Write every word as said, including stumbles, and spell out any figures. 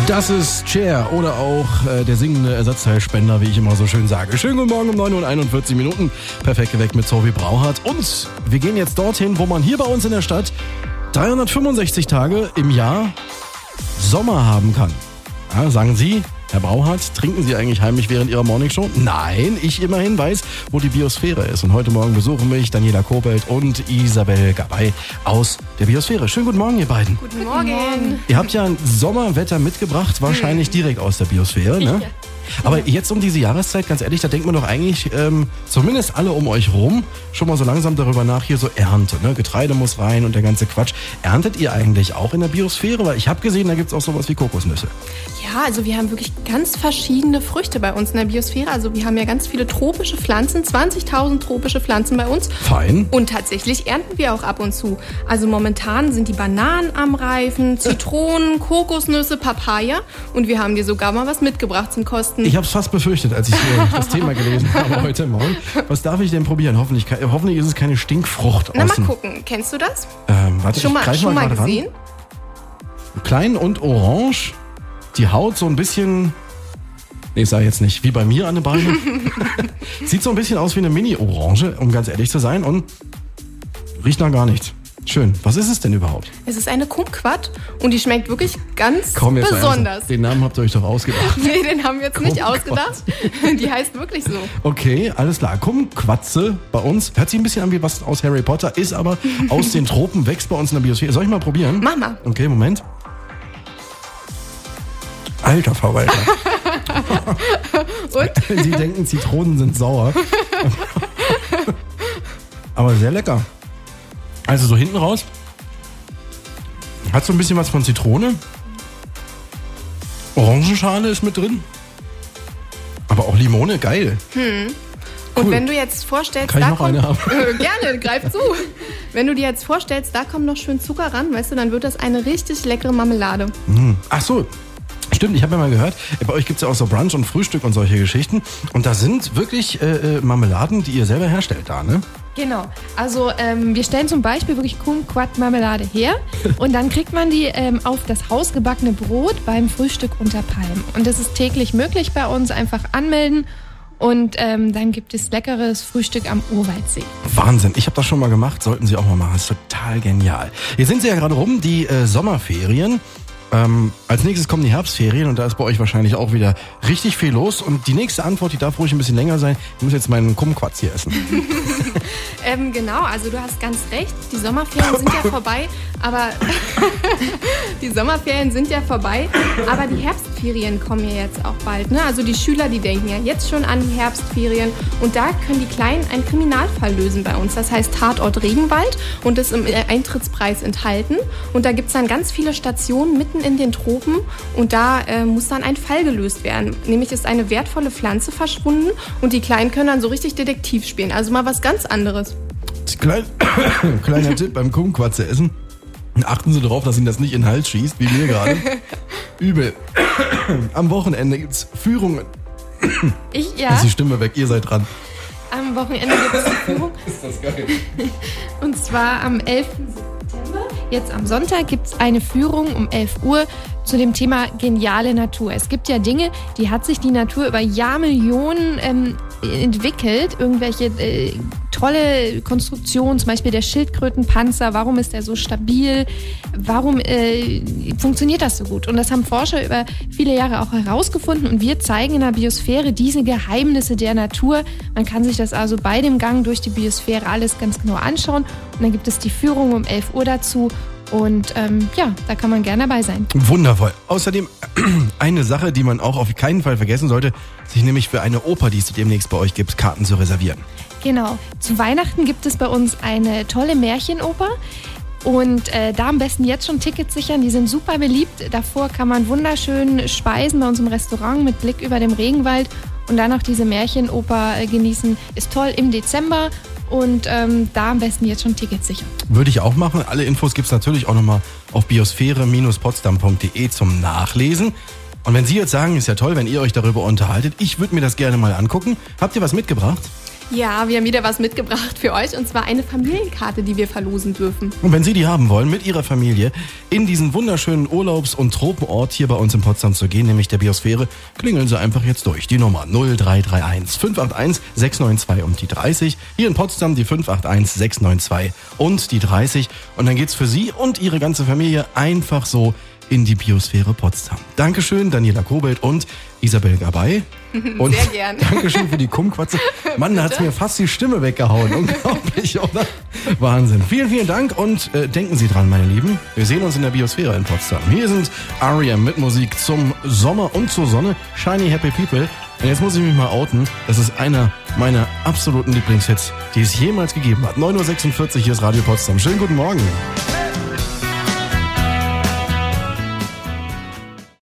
Das ist Cher oder auch äh, der singende Ersatzteilspender, wie ich immer so schön sage. Schönen guten Morgen um neun Uhr einundvierzig Minuten. Perfekt geweckt mit Sophie Brauhardt. Und wir gehen jetzt dorthin, wo man hier bei uns in der Stadt dreihundertfünfundsechzig Tage im Jahr Sommer haben kann. Ja, sagen Sie, Herr Brauhardt, trinken Sie eigentlich heimlich während Ihrer Morningshow? Nein, ich immerhin weiß, wo die Biosphäre ist. Und heute Morgen besuchen mich Daniela Kobelt und Isabel Gabay aus der Biosphäre. Schönen guten Morgen, ihr beiden. Guten Morgen. Guten Morgen. Ihr habt ja ein Sommerwetter mitgebracht, wahrscheinlich direkt aus der Biosphäre, ne? Ja. Aber jetzt um diese Jahreszeit, ganz ehrlich, da denkt man doch eigentlich, ähm, zumindest alle um euch rum, schon mal so langsam darüber nach, hier so Ernte, ne? Getreide muss rein und der ganze Quatsch. Erntet ihr eigentlich auch in der Biosphäre? Weil ich habe gesehen, da gibt's auch sowas wie Kokosnüsse. Ja, also wir haben wirklich ganz verschiedene Früchte bei uns in der Biosphäre. Also wir haben ja ganz viele tropische Pflanzen, zwanzigtausend tropische Pflanzen bei uns. Fein. Und tatsächlich ernten wir auch ab und zu. Also momentan sind die Bananen am Reifen, Zitronen, Kokosnüsse, Papaya. Und wir haben dir sogar mal was mitgebracht zum Kosten. Ich habe es fast befürchtet, als ich hier das Thema gelesen habe heute Morgen. Was darf ich denn probieren? Hoffentlich, hoffentlich ist es keine Stinkfrucht. Na, mal gucken. Kennst du das? Ähm, warte, schon ich mal, schon mal, mal gesehen? Ran. Klein und orange. Die Haut so ein bisschen, nee, ich sage jetzt nicht, wie bei mir an den Beinen. Sieht so ein bisschen aus wie eine Mini-Orange, um ganz ehrlich zu sein. Und riecht nach gar nichts. Schön. Was ist es denn überhaupt? Es ist eine Kumquat und die schmeckt wirklich ganz Komm jetzt besonders. Den Namen habt ihr euch doch ausgedacht. Nee, den haben wir jetzt nicht Kumquat. ausgedacht. Die heißt wirklich so. Okay, alles klar. Kumquatze bei uns. Hört sich ein bisschen an wie was aus Harry Potter, ist aber aus den Tropen, wächst bei uns in der Biosphäre. Soll ich mal probieren? Mach mal. Okay, Moment. Alter Verwalter. Und? Sie denken, Zitronen sind sauer. Aber sehr lecker. Also so hinten raus. Hat so ein bisschen was von Zitrone. Orangenschale ist mit drin. Aber auch Limone, geil. Hm. Und Cool. wenn du jetzt vorstellst, Kann ich da noch kommt, eine haben? Äh, gerne, greif zu. Wenn du dir jetzt vorstellst, da kommt noch schön Zucker ran, weißt du, dann wird das eine richtig leckere Marmelade. Hm. Ach so. Stimmt, ich habe ja mal gehört, bei euch gibt es ja auch so Brunch und Frühstück und solche Geschichten. Und da sind wirklich äh, Marmeladen, die ihr selber herstellt da, ne? Genau, also ähm, wir stellen zum Beispiel wirklich Kumquat-Marmelade her und dann kriegt man die ähm, auf das hausgebackene Brot beim Frühstück unter Palmen. Und das ist täglich möglich bei uns, einfach anmelden und ähm, dann gibt es leckeres Frühstück am Urwaldsee. Wahnsinn, ich habe das schon mal gemacht, sollten Sie auch mal machen, das ist total genial. Jetzt sind Sie ja gerade rum, die äh, Sommerferien. Ähm, als nächstes kommen die Herbstferien und da ist bei euch wahrscheinlich auch wieder richtig viel los. Und die nächste Antwort, die darf ruhig ein bisschen länger sein. Ich muss jetzt meinen Kumquats hier essen. ähm, genau, also du hast ganz recht, die Sommerferien sind ja vorbei, aber die Sommerferien sind ja vorbei, aber die Herbstferien kommen ja jetzt auch bald. Ne? Also die Schüler, die denken ja jetzt schon an die Herbstferien und da können die Kleinen einen Kriminalfall lösen bei uns. Das heißt Tatort Regenwald und ist im Eintrittspreis enthalten. Und da gibt es dann ganz viele Stationen mitten in den Tropen und da äh, muss dann ein Fall gelöst werden. Nämlich ist eine wertvolle Pflanze verschwunden und die Kleinen können dann so richtig Detektiv spielen. Also mal was ganz anderes. Klein, kleiner Tipp beim Kumquatze essen. Achten Sie darauf, dass Ihnen das nicht in den Hals schießt, wie mir gerade. Übel. Am Wochenende gibt's Führungen. Ich, ja. Ist die Stimme weg, ihr seid dran. Am Wochenende gibt es die Führung. Ist das geil. Und zwar am elften September. Jetzt am Sonntag gibt es eine Führung um elf Uhr zu dem Thema geniale Natur. Es gibt ja Dinge, die hat sich die Natur über Jahrmillionen ähm, entwickelt. Irgendwelche äh, tolle Konstruktionen, zum Beispiel der Schildkrötenpanzer. Warum ist der so stabil? Warum äh, funktioniert das so gut? Und das haben Forscher über viele Jahre auch herausgefunden. Und wir zeigen in der Biosphäre diese Geheimnisse der Natur. Man kann sich das also bei dem Gang durch die Biosphäre alles ganz genau anschauen. Und dann gibt es die Führung um elf Uhr dazu. Und ähm, ja, da kann man gerne dabei sein. Wundervoll. Außerdem eine Sache, die man auch auf keinen Fall vergessen sollte, sich nämlich für eine Oper, die es demnächst bei euch gibt, Karten zu reservieren. Genau. Zu Weihnachten gibt es bei uns eine tolle Märchenoper. Und äh, da am besten jetzt schon Tickets sichern, die sind super beliebt. Davor kann man wunderschön speisen bei uns im Restaurant mit Blick über dem Regenwald und dann noch diese Märchenoper äh, genießen. Ist toll im Dezember und ähm, da am besten jetzt schon Tickets sichern. Würde ich auch machen. Alle Infos gibt's natürlich auch nochmal auf biosphäre Potsdam punkt de zum Nachlesen. Und wenn Sie jetzt sagen, ist ja toll, wenn ihr euch darüber unterhaltet, ich würde mir das gerne mal angucken. Habt ihr was mitgebracht? Ja, wir haben wieder was mitgebracht für euch und zwar eine Familienkarte, die wir verlosen dürfen. Und wenn Sie die haben wollen, mit Ihrer Familie in diesen wunderschönen Urlaubs- und Tropenort hier bei uns in Potsdam zu gehen, nämlich der Biosphäre, klingeln Sie einfach jetzt durch. Die Nummer null drei drei eins fünf acht eins sechs neun zwei und die dreißig. Hier in Potsdam die fünf acht eins sechs neun zwei und die dreißig. Und dann geht's für Sie und Ihre ganze Familie einfach so in die Biosphäre Potsdam. Dankeschön, Daniela Kobelt und Isabel Gabay. Und sehr gern. Dankeschön für die Kumquatze. Mann, da hat's mir fast die Stimme weggehauen. Unglaublich, oder? Wahnsinn. Vielen, vielen Dank und äh, denken Sie dran, meine Lieben. Wir sehen uns in der Biosphäre in Potsdam. Hier sind R E M mit Musik zum Sommer und zur Sonne. Shiny Happy People. Und jetzt muss ich mich mal outen. Das ist einer meiner absoluten Lieblingshits, die es jemals gegeben hat. neun Uhr sechsundvierzig, hier ist Radio Potsdam. Schönen guten Morgen.